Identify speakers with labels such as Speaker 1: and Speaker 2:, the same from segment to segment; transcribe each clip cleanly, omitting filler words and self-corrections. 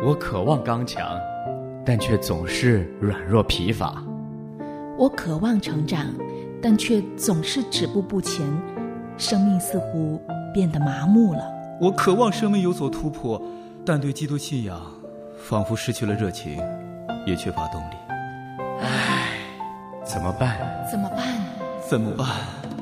Speaker 1: 我渴望刚强，但却总是软弱疲乏。
Speaker 2: 我渴望成长，但却总是止步不前，生命似乎变得麻木了。
Speaker 3: 我渴望生命有所突破，但对基督信仰仿佛失去了热情，也缺乏动力。
Speaker 1: 唉，怎么办？
Speaker 2: 怎么办？
Speaker 3: 怎么办？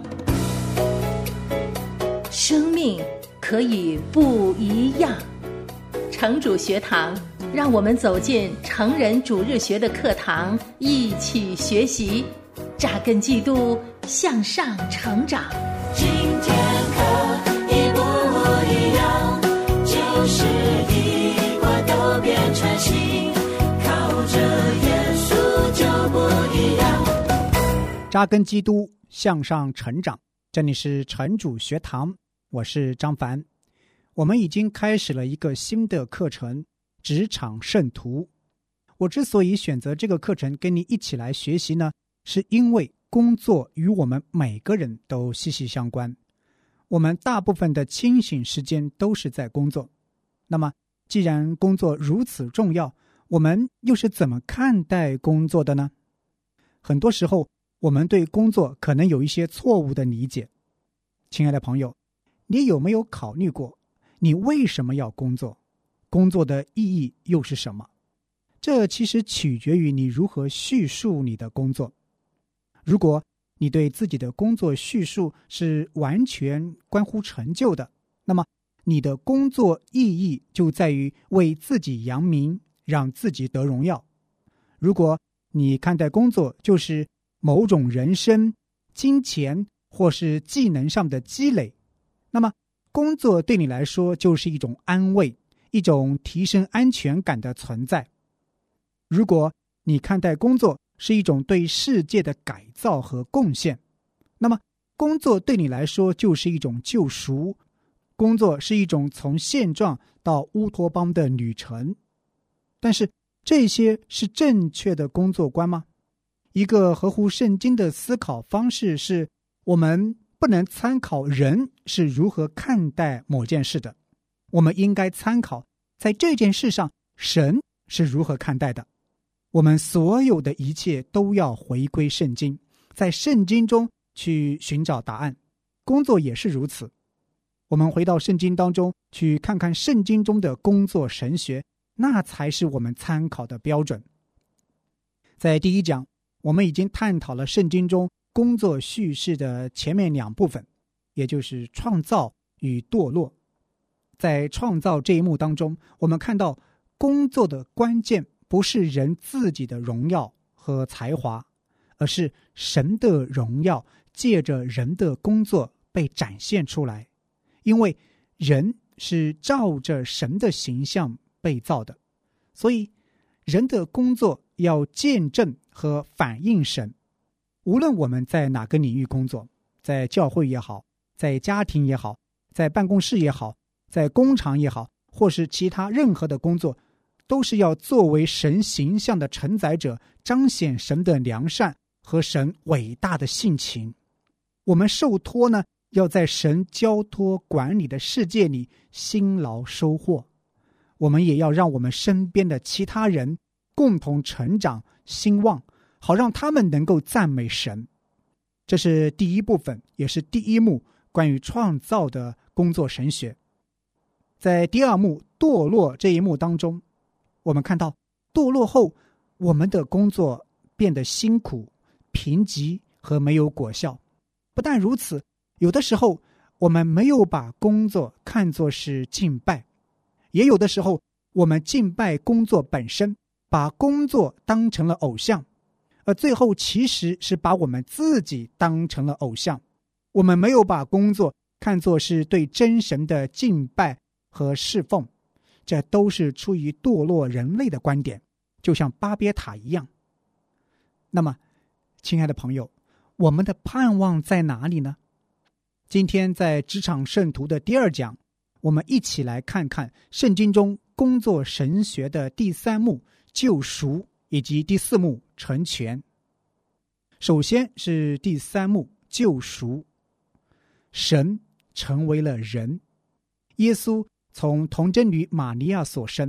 Speaker 2: 生命可以不一样。城主学堂，让我们走进成人主日学的课堂，一起学习，扎根基督，向上成长。
Speaker 4: 今天可以不一样，就是一块都变成新，靠着耶稣就不一样。
Speaker 5: 扎根基督，向上成长。这里是城主学堂，我是张凡。我们已经开始了一个新的课程，职场圣徒。我之所以选择这个课程跟你一起来学习呢，是因为工作与我们每个人都息息相关。我们大部分的清醒时间都是在工作。那么既然工作如此重要，我们又是怎么看待工作的呢？很多时候我们对工作可能有一些错误的理解。亲爱的朋友，你有没有考虑过你为什么要工作？工作的意义又是什么？这其实取决于你如何叙述你的工作。如果你对自己的工作叙述是完全关乎成就的，那么你的工作意义就在于为自己扬名，让自己得荣耀。如果你看待工作就是某种人生、金钱或是技能上的积累，那么工作对你来说就是一种安慰，一种提升安全感的存在。如果你看待工作是一种对世界的改造和贡献，那么工作对你来说就是一种救赎，工作是一种从现状到乌托邦的旅程。但是这些是正确的工作观吗？一个合乎圣经的思考方式是，我们不能参考人是如何看待某件事的，我们应该参考在这件事上神是如何看待的。我们所有的一切都要回归圣经，在圣经中去寻找答案。工作也是如此。我们回到圣经当中去看看圣经中的工作神学，那才是我们参考的标准。在第一讲，我们已经探讨了圣经中工作叙事的前面两部分，也就是创造与堕落。在创造这一幕当中，我们看到工作的关键不是人自己的荣耀和才华，而是神的荣耀借着人的工作被展现出来。因为人是照着神的形象被造的，所以人的工作要见证和反映神。无论我们在哪个领域工作，在教会也好，在家庭也好，在办公室也好，在工厂也好，或是其他任何的工作，都是要作为神形象的承载者，彰显神的良善和神伟大的性情。我们受托呢，要在神交托管理的世界里辛劳收获。我们也要让我们身边的其他人共同成长兴旺，好让他们能够赞美神。这是第一部分，也是第一幕关于创造的工作神学。在第二幕堕落这一幕当中，我们看到堕落后我们的工作变得辛苦、贫瘠和没有果效。不但如此，有的时候我们没有把工作看作是敬拜，也有的时候我们敬拜工作本身，把工作当成了偶像，而最后其实是把我们自己当成了偶像。我们没有把工作看作是对真神的敬拜和侍奉，这都是出于堕落人类的观点，就像巴别塔一样。那么亲爱的朋友，我们的盼望在哪里呢？今天在职场圣徒的第二讲，我们一起来看看圣经中工作神学的第三幕救赎，以及第四幕成全。首先是第三幕救赎，神成为了人，耶稣从童贞女玛利亚所生，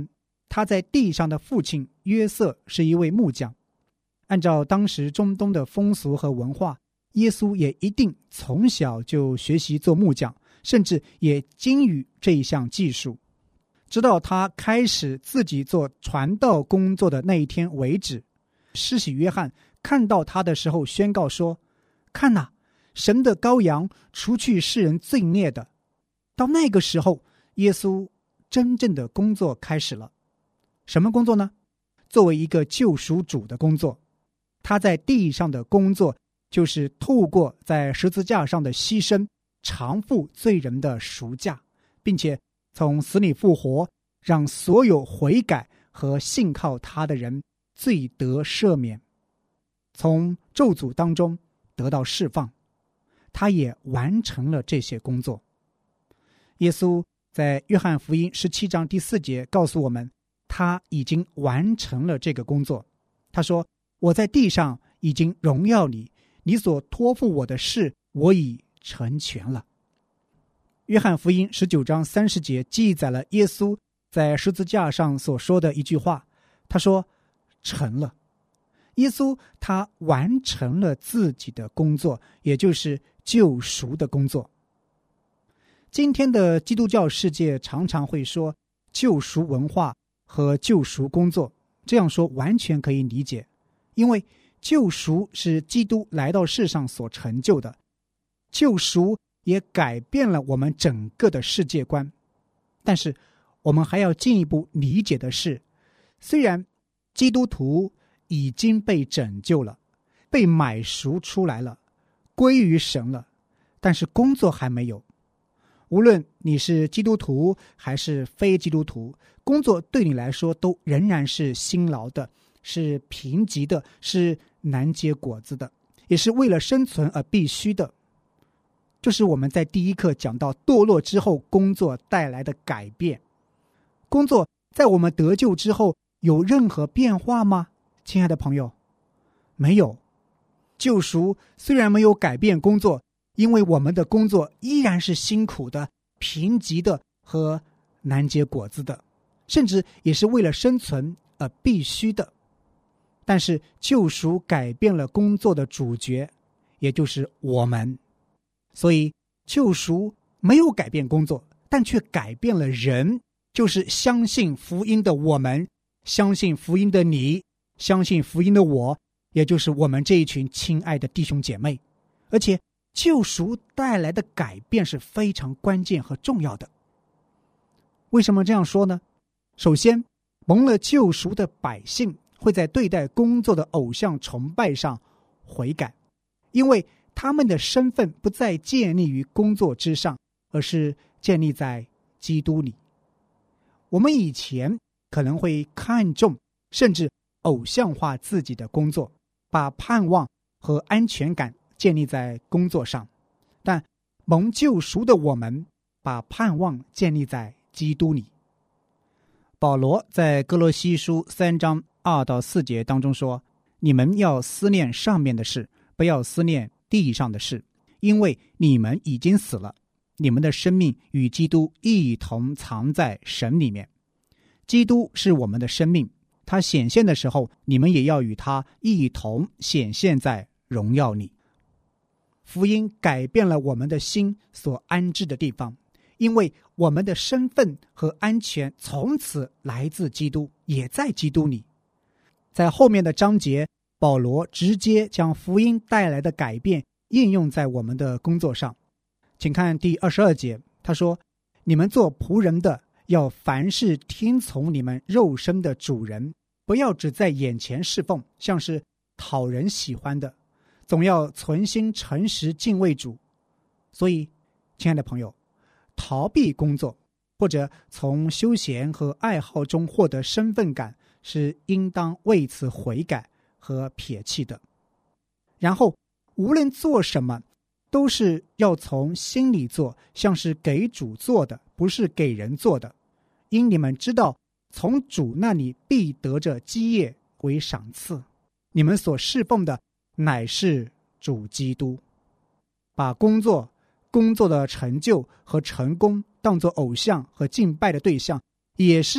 Speaker 5: 他在地上的父亲约瑟是一位木匠。按照当时中东的风俗和文化，耶稣也一定从小就学习做木匠，甚至也精于这一项技术。直到他开始自己做传道工作的那一天为止，施洗约翰看到他的时候宣告说：看哪，神的羔羊，除去世人罪孽的。到那个时候，耶稣真正的工作开始了。什么工作呢？作为一个救赎主的工作。他在地上的工作就是透过在十字架上的牺牲，偿付罪人的赎价，并且从死里复活，让所有悔改和信靠他的人罪得赦免，从咒诅当中得到释放。他也完成了这些工作。耶稣在约翰福音17章第4节告诉我们，他已经完成了这个工作。他说：我在地上已经荣耀你，你所托付我的事，我已成全了。约翰福音19章30节记载了耶稣在十字架上所说的一句话，他说：成了。耶稣他完成了自己的工作，也就是救赎的工作。今天的基督教世界常常会说救赎文化和救赎工作，这样说完全可以理解，因为救赎是基督来到世上所成就的，救赎也改变了我们整个的世界观。但是我们还要进一步理解的是，虽然基督徒已经被拯救了，被买赎出来了，归于神了，但是工作还没有。无论你是基督徒还是非基督徒，工作对你来说都仍然是辛劳的，是贫瘠的，是难结果子的，也是为了生存而必须的。这是我们在第一课讲到堕落之后工作带来的改变。工作在我们得救之后有任何变化吗？亲爱的朋友，没有。救赎虽然没有改变工作，因为我们的工作依然是辛苦的、贫瘠的和难结果子的，甚至也是为了生存而必须的。但是救赎改变了工作的主角，也就是我们。所以救赎没有改变工作，但却改变了人，就是相信福音的我们，相信福音的你，相信福音的我，也就是我们这一群亲爱的弟兄姐妹。而且救赎带来的改变是非常关键和重要的。为什么这样说呢？首先，蒙了救赎的百姓会在对待工作的偶像崇拜上悔改，因为他们的身份不再建立于工作之上，而是建立在基督里。我们以前可能会看重甚至偶像化自己的工作，把盼望和安全感建立在工作上，但蒙救赎的我们把盼望建立在基督里。保罗在哥罗西书3章2到4节当中说：你们要思念上面的事，不要思念地上的事，因为你们已经死了，你们的生命与基督一同藏在神里面。基督是我们的生命，他显现的时候，你们也要与他一同显现在荣耀里。福音改变了我们的心所安置的地方，因为我们的身份和安全从此来自基督，也在基督里。在后面的章节，保罗直接将福音带来的改变应用在我们的工作上。请看第22节，他说：你们做仆人的，要凡事听从你们肉身的主人，不要只在眼前侍奉，像是讨人喜欢的，总要存心诚实敬畏主。所以亲爱的朋友，逃避工作或者从休闲和爱好中获得身份感，是应当为此悔改和撇弃的。然后无论做什么，都是要从心里做，像是给主做的，不是给人做的。因你们知道，从主那里必得着基业为赏赐。你们所侍奉的乃是主基督。把工作的成就和成功当作偶像和敬拜的对象，也是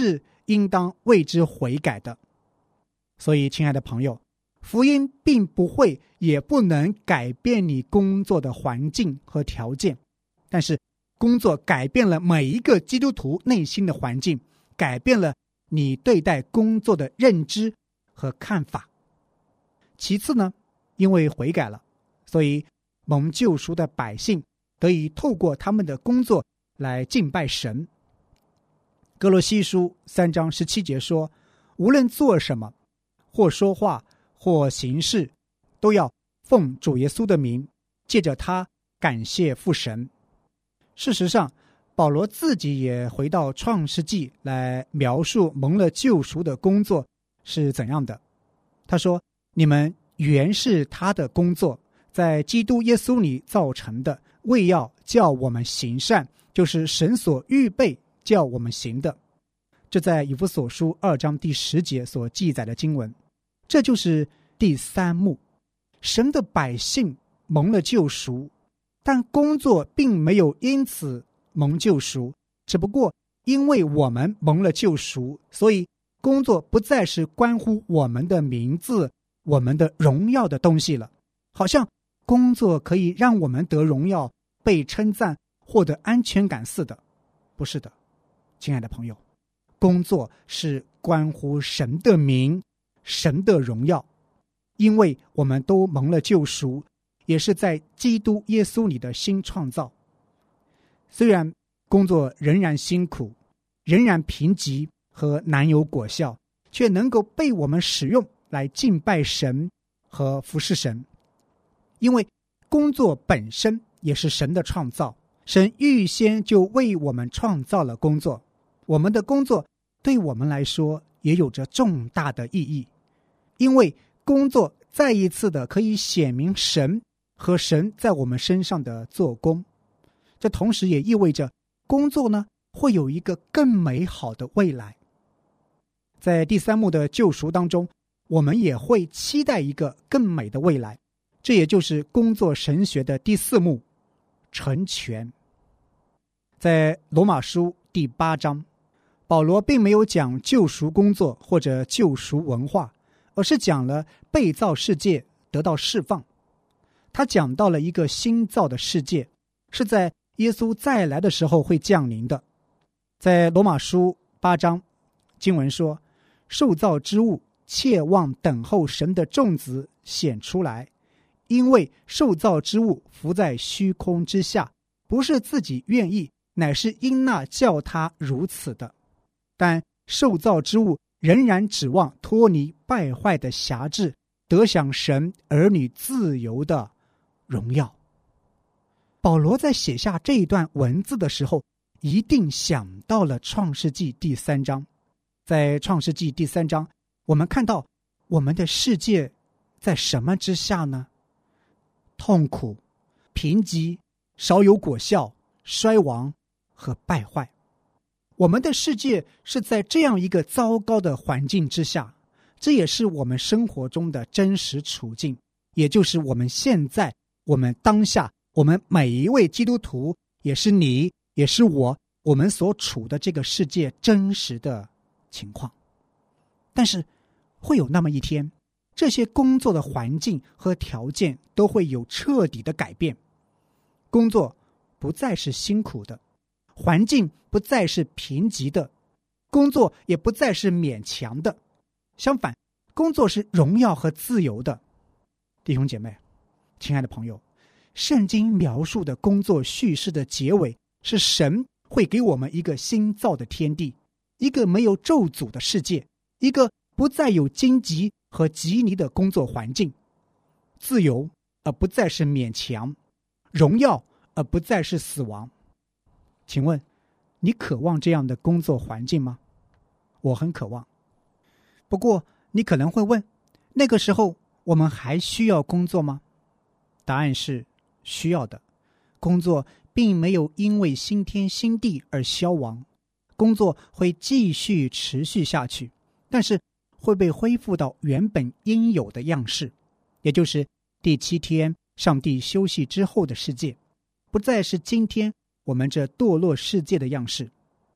Speaker 5: 应当为之悔改的。所以亲爱的朋友，福音并不会也不能改变你工作的环境和条件，但是工作改变了每一个基督徒内心的环境，改变了你对待工作的认知和看法。其次呢，因为悔改了，所以蒙救赎的百姓得以透过他们的工作来敬拜神。哥罗西书3章17节说，无论做什么，或说话或行事，都要奉主耶稣的名，借着他感谢父神。事实上，保罗自己也回到创世纪来描述蒙了救赎的工作是怎样的。他说，你们原是他的工作，在基督耶稣里造成的，为要叫我们行善，就是神所预备叫我们行的。这在以弗所书2章第10节所记载的经文。这就是第三幕，神的百姓蒙了救赎，但工作并没有因此蒙救赎，只不过因为我们蒙了救赎，所以工作不再是关乎我们的名字、我们的荣耀的东西了，好像工作可以让我们得荣耀、被称赞、获得安全感似的。不是的，亲爱的朋友，工作是关乎神的名、神的荣耀，因为我们都蒙了救赎，也是在基督耶稣里的新创造。虽然工作仍然辛苦，仍然贫瘠和难有果效，却能够被我们使用来敬拜神和服侍神。因为工作本身也是神的创造，神预先就为我们创造了工作，我们的工作对我们来说也有着重大的意义，因为工作再一次的可以显明神和神在我们身上的做工。这同时也意味着工作呢会有一个更美好的未来。在第三幕的救赎当中，我们也会期待一个更美的未来，这也就是工作神学的第4幕，成全。在罗马书第8章，保罗并没有讲救赎工作或者救赎文化，而是讲了被造世界得到释放。他讲到了一个新造的世界，是在耶稣再来的时候会降临的。在罗马书8章，经文说，受造之物切望等候神的种子显出来，因为受造之物伏在虚空之下，不是自己愿意，乃是因那叫他如此的。但受造之物仍然指望脱离败坏的辖制，得享神儿女自由的荣耀。保罗在写下这一段文字的时候，一定想到了创世纪第3章。在创世纪第3章，我们看到我们的世界在什么之下呢？痛苦、贫瘠、少有果效、衰亡和败坏。我们的世界是在这样一个糟糕的环境之下，这也是我们生活中的真实处境，也就是我们现在、我们当下、我们每一位基督徒，也是你，也是我们所处的这个世界真实的情况。但是会有那么一天，这些工作的环境和条件都会有彻底的改变，工作不再是辛苦的，环境不再是贫瘠的，工作也不再是勉强的，相反，工作是荣耀和自由的。弟兄姐妹，亲爱的朋友，圣经描述的工作叙事的结尾是神会给我们一个新造的天地，一个没有咒诅的世界，一个不再有荆棘和蒺藜的工作环境，自由而不再是勉强，荣耀而不再是死亡。请问你渴望这样的工作环境吗？我很渴望。不过你可能会问，那个时候我们还需要工作吗？答案是需要的。工作并没有因为新天新地而消亡，工作会继续持续下去，但是会被恢复到原本应有的样式，也就是第7天上帝休息之后的世界，不再是今天我们这堕落世界的样式。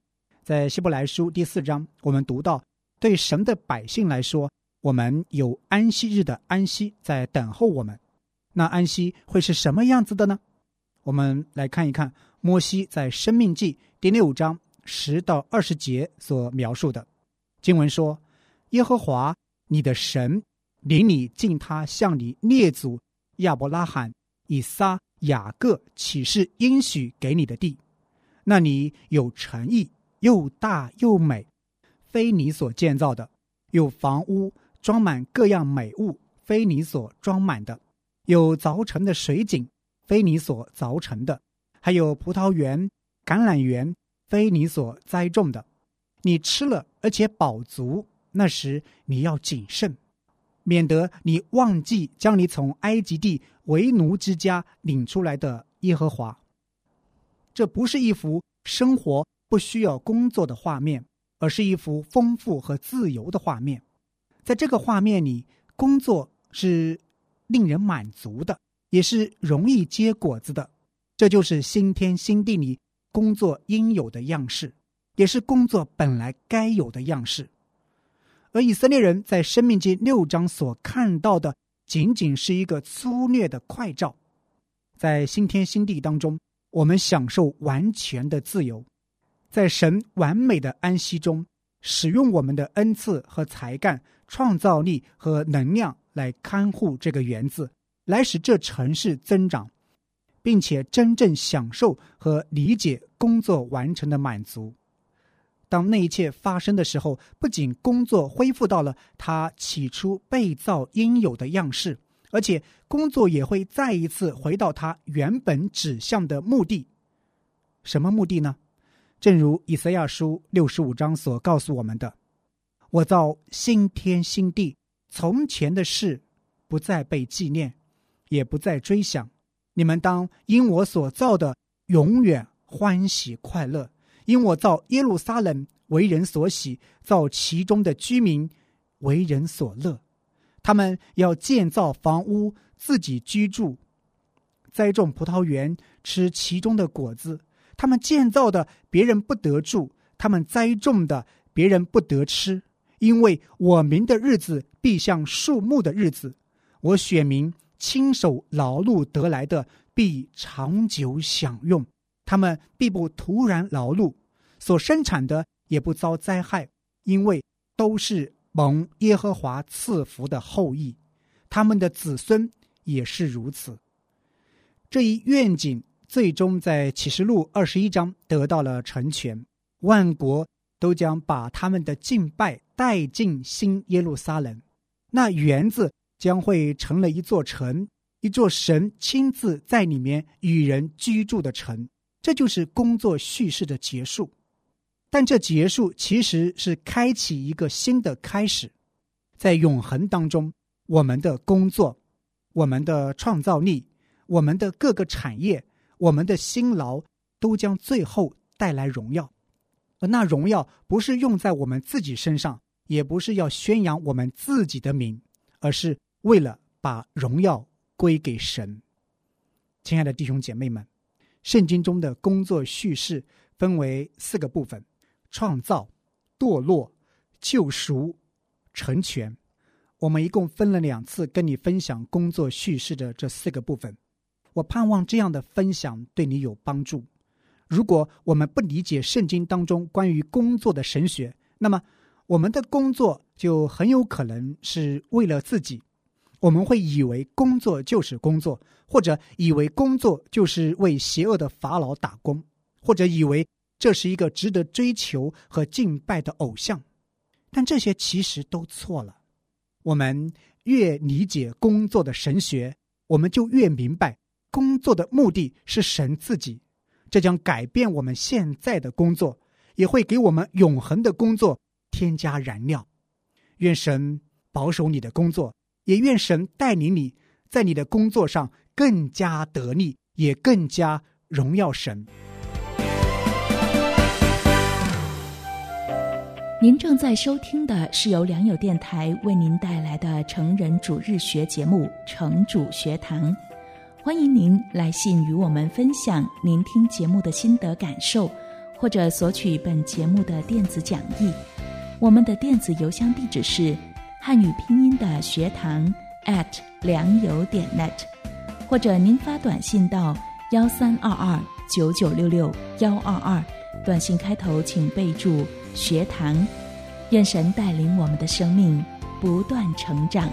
Speaker 5: 在希伯来书第4章，我们读到，对神的百姓来说，我们有安息日的安息在等候我们。那安息会是什么样子的呢？我们来看一看摩西在申命记第6章10到20节所描述的经文说，耶和华你的神领你进他向你列祖亚伯拉罕、以撒、雅各起誓应许给你的地，那你有城邑，又大又美，非你所建造的；有房屋装满各样美物，非你所装满的；有凿成的水井，非你所凿成的；还有葡萄园、橄榄园，非你所栽种的。你吃了而且饱足，那时你要谨慎，免得你忘记将你从埃及地为奴之家领出来的耶和华。这不是一幅生活不需要工作的画面，而是一幅丰富和自由的画面。在这个画面里，工作是令人满足的，也是容易结果子的。这就是新天新地里工作应有的样式，也是工作本来该有的样式。而以色列人在申命记6章所看到的，仅仅是一个粗略的快照。在新天新地当中，我们享受完全的自由，在神完美的安息中，使用我们的恩赐和才干、创造力和能量来看护这个园子，来使这城市增长，并且真正享受和理解工作完成的满足。当那一切发生的时候，不仅工作恢复到了它起初被造应有的样式，而且工作也会再一次回到它原本指向的目的。什么目的呢？正如以赛亚书65章所告诉我们的，我造新天新地，从前的事不再被纪念，也不再追想。你们当因我所造的永远欢喜快乐，因我造耶路撒冷为人所喜，造其中的居民为人所乐。他们要建造房屋，自己居住，栽种葡萄园，吃其中的果子。他们建造的别人不得住，他们栽种的别人不得吃。因为我民的日子必像树木的日子，我选民亲手劳碌得来的必长久享用。他们必不突然劳碌，所生产的也不遭灾害，因为都是蒙耶和华赐福的后裔，他们的子孙也是如此。这一愿景最终在启示录21章得到了成全，万国都将把他们的敬拜带进新耶路撒冷，那园子将会成了一座城，一座神亲自在里面与人居住的城。这就是工作叙事的结束，但这结束其实是开启一个新的开始。在永恒当中，我们的工作、我们的创造力、我们的各个产业、我们的辛劳都将最后带来荣耀。而那荣耀不是用在我们自己身上，也不是要宣扬我们自己的名，而是为了把荣耀归给神。亲爱的弟兄姐妹们，圣经中的工作叙事分为4个部分：创造、堕落、救赎、成全。我们一共分了2次跟你分享工作叙事的这4个部分。我盼望这样的分享对你有帮助。如果我们不理解圣经当中关于工作的神学，那么我们的工作就很有可能是为了自己。我们会以为工作就是工作，或者以为工作就是为邪恶的法老打工，或者以为这是一个值得追求和敬拜的偶像。但这些其实都错了。我们越理解工作的神学，我们就越明白工作的目的是神自己。这将改变我们现在的工作，也会给我们永恒的工作添加燃料。愿神保守你的工作，也愿神带领你在你的工作上更加得力，也更加荣耀神。
Speaker 6: 您正在收听的是由良友电台为您带来的成人主日学节目《成主学堂》。欢迎您来信与我们分享您听节目的心得感受， 或者索取本节目的电子讲义。我们的电子邮箱地址是汉语拼音的学堂良友.net， 或者您发短信到13229966-122，短信开头请备注学堂。愿神带领我们的生命不断成长。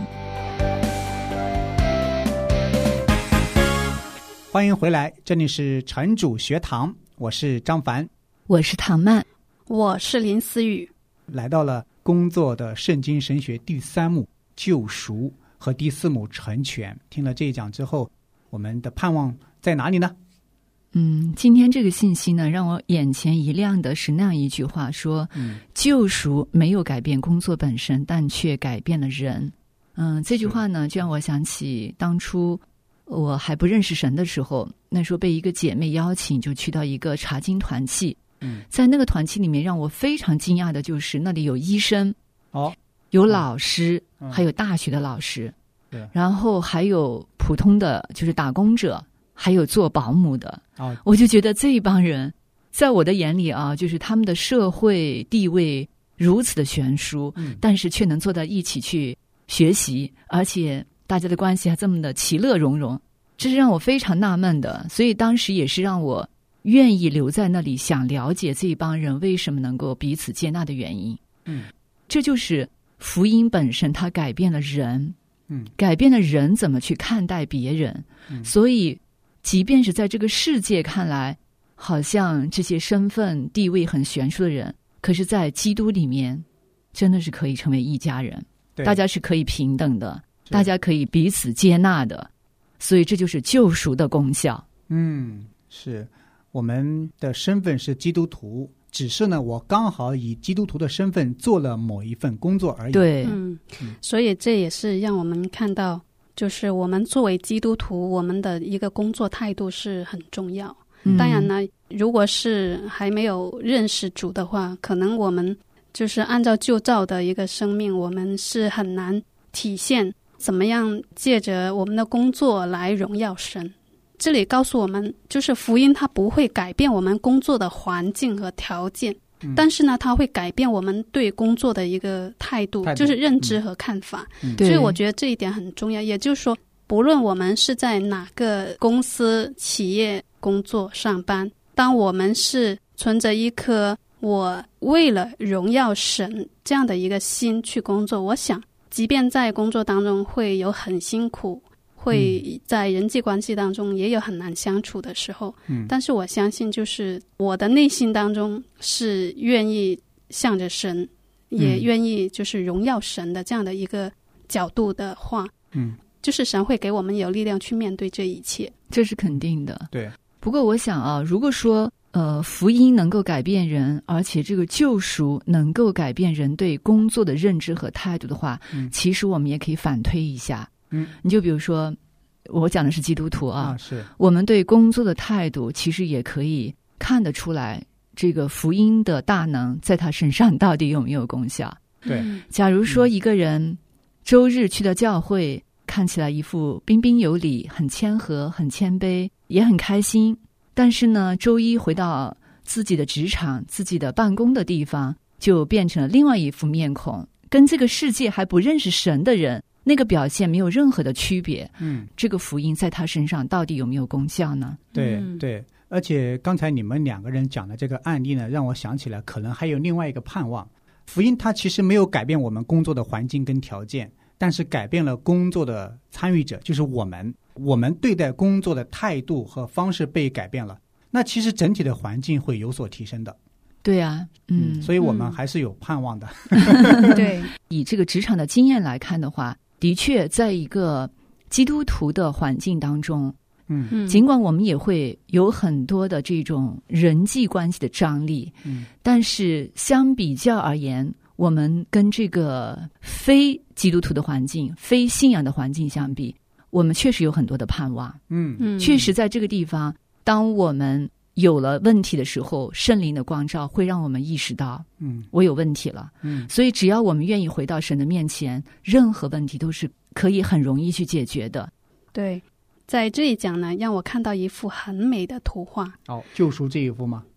Speaker 5: 欢迎回来，这里是城主学堂，我是张凡，
Speaker 6: 我是唐曼，
Speaker 7: 我是林思雨。
Speaker 5: 来到了工作的圣经神学第3幕救赎和第4幕成全。听了这一讲之后，我们的盼望在哪里呢？
Speaker 8: 今天这个信息呢，让我眼前一亮的是那样一句话说，救赎没有改变工作本身，但却改变了人。这句话呢，就让我想起当初我还不认识神的时候，那时候被一个姐妹邀请，就去到一个查经团契。在那个团契里面，让我非常惊讶的就是那里有医生，有老师，还有大学的老师，然后还有普通的就是打工者，还有做保姆的。我就觉得这一帮人在我的眼里啊，就是他们的社会地位如此的悬殊，但是却能坐在一起去学习，而且大家的关系还这么的其乐融融，这是让我非常纳闷的。所以当时也是让我愿意留在那里，想了解这一帮人为什么能够彼此接纳的原因。这就是福音本身，它改变了人，改变了人怎么去看待别人。所以即便是在这个世界看来好像这些身份地位很悬殊的人，可是在基督里面真的是可以成为一家人，大家是可以平等的，大家可以彼此接纳的。所以这就是救赎的功效。
Speaker 5: 是我们的身份是基督徒，只是呢我刚好以基督徒的身份做了某一份工作而已。
Speaker 8: 对，
Speaker 7: 所以这也是让我们看到，就是我们作为基督徒，我们的一个工作态度是很重要。当然呢，如果是还没有认识主的话，可能我们就是按照旧造的一个生命，我们是很难体现怎么样借着我们的工作来荣耀神。这里告诉我们，就是福音它不会改变我们工作的环境和条件，但是呢它会改变我们对工作的一个态度，就是认知和看法。所以我觉得这一点很重要。也就是说，不论我们是在哪个公司企业工作上班，当我们是存着一颗我为了荣耀神这样的一个心去工作，我想即便在工作当中会有很辛苦，会在人际关系当中也有很难相处的时候，但是我相信就是我的内心当中是愿意向着神，也愿意就是荣耀神的这样的一个角度的话，就是神会给我们有力量去面对这一切，
Speaker 8: 这是肯定的。
Speaker 5: 对。
Speaker 8: 不过我想啊，如果说福音能够改变人，而且这个救赎能够改变人对工作的认知和态度的话，其实我们也可以反推一下。你就比如说，我讲的是基督徒是我们对工作的态度，其实也可以看得出来，这个福音的大能在他身上到底有没有功效。
Speaker 5: 对，
Speaker 8: 假如说一个人周日去到教会，看起来一副彬彬有礼，很谦和，很谦卑，也很开心，但是呢，周一回到自己的职场，自己的办公的地方，就变成了另外一副面孔，跟这个世界还不认识神的人那个表现没有任何的区别。这个福音在他身上到底有没有功效呢？
Speaker 5: 对对，而且刚才你们2个人讲的这个案例呢，让我想起来可能还有另外一个盼望。福音它其实没有改变我们工作的环境跟条件，但是改变了工作的参与者，就是我们对待工作的态度和方式被改变了，那其实整体的环境会有所提升的。
Speaker 8: 对啊，
Speaker 5: 所以我们还是有盼望的。
Speaker 8: 对，以这个职场的经验来看的话，的确在一个基督徒的环境当中，尽管我们也会有很多的这种人际关系的张力，但是相比较而言，我们跟这个非基督徒的环境、非信仰的环境相比，我们确实有很多的盼望。确实在这个地方，当我们有了问题的时候，圣灵的光照会让我们意识到我有问题了。所以只要我们愿意回到神的面前，任何问题都是可以很容易去解决的。
Speaker 7: 对，在这一讲呢，让我看到一幅很美的图画。
Speaker 5: 救赎这一幅吗？
Speaker 7: 对，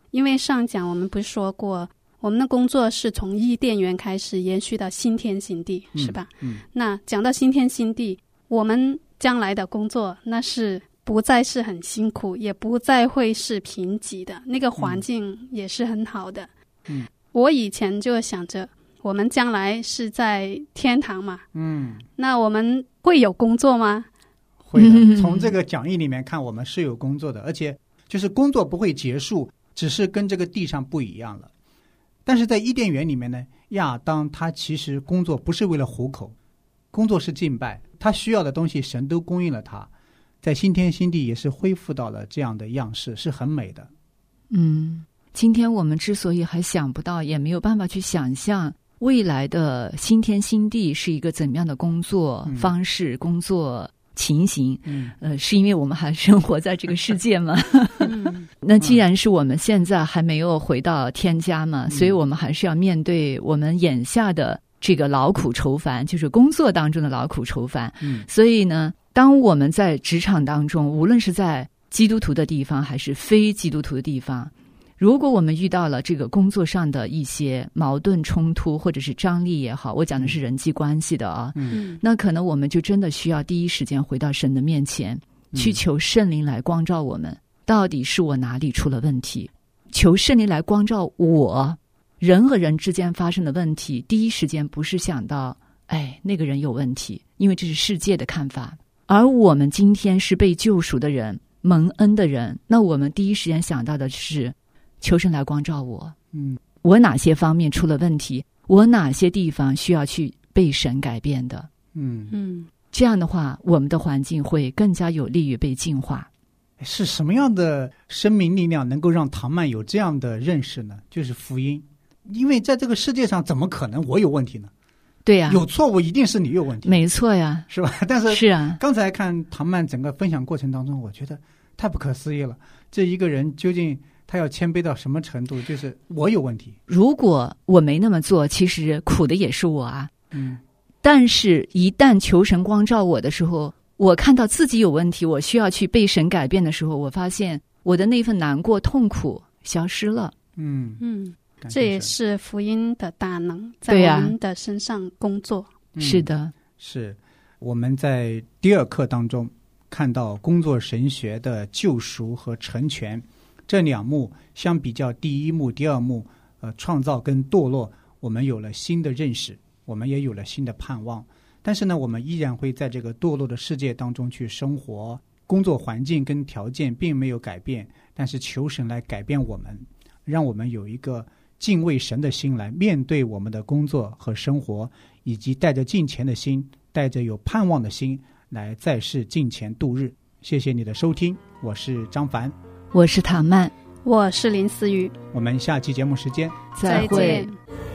Speaker 7: 因为上讲我们不是说过，我们的工作是从伊甸园开始延续到新天新地，是吧？那讲到新天新地，我们将来的工作那是不再是很辛苦，也不再会是贫瘠的，那个环境也是很好的。我以前就想着我们将来是在天堂嘛，那我们会有工作吗？
Speaker 5: 会的。从这个讲义里面看，我们是有工作的，而且就是工作不会结束，只是跟这个地上不一样了。但是在伊甸园里面呢，亚当他其实工作不是为了糊口，工作是敬拜，他需要的东西神都供应了他，在新天新地也是恢复到了这样的样式，是很美的。
Speaker 8: 今天我们之所以还想不到，也没有办法去想象未来的新天新地是一个怎么样的工作方式、工作情形，是因为我们还生活在这个世界嘛。那既然是我们现在还没有回到天家嘛，所以我们还是要面对我们眼下的这个劳苦愁烦，就是工作当中的劳苦愁烦。所以呢，当我们在职场当中，无论是在基督徒的地方还是非基督徒的地方，如果我们遇到了这个工作上的一些矛盾冲突或者是张力也好，我讲的是人际关系的啊，那可能我们就真的需要第一时间回到神的面前，去求圣灵来光照我们，到底是我哪里出了问题，求圣灵来光照我。人和人之间发生的问题，第一时间不是想到那个人有问题，因为这是世界的看法，而我们今天是被救赎的人，蒙恩的人，那我们第一时间想到的是求神来光照我，我哪些方面出了问题，我哪些地方需要去被神改变的，这样的话，我们的环境会更加有利于被净化。
Speaker 5: 是什么样的生命力量能够让唐曼有这样的认识呢？就是福音。因为在这个世界上，怎么可能我有问题呢？
Speaker 8: 对呀，
Speaker 5: 有错误一定是你有问题，
Speaker 8: 没错呀，
Speaker 5: 是吧？但是
Speaker 8: 是啊，
Speaker 5: 刚才看唐曼整个分享过程当中，我觉得太不可思议了。这一个人究竟他要谦卑到什么程度？就是我有问题，
Speaker 8: 如果我没那么做，其实苦的也是我啊。但是一旦求神光照我的时候，我看到自己有问题，我需要去被神改变的时候，我发现我的那份难过痛苦消失了。
Speaker 7: 这也是福音的大能在我们的身上工作。
Speaker 8: 是的，
Speaker 5: 是我们在第二课当中看到工作神学的救赎和成全这两幕，相比较第一幕第二幕创造跟堕落，我们有了新的认识，我们也有了新的盼望。但是呢，我们依然会在这个堕落的世界当中去生活，工作环境跟条件并没有改变，但是求神来改变我们，让我们有一个敬畏神的心来面对我们的工作和生活，以及带着敬虔的心，带着有盼望的心来在世敬虔度日。谢谢你的收听，我是张凡，
Speaker 8: 我是唐曼，
Speaker 7: 我是林思雨，
Speaker 5: 我们下期节目时间
Speaker 8: 再会。
Speaker 7: 见。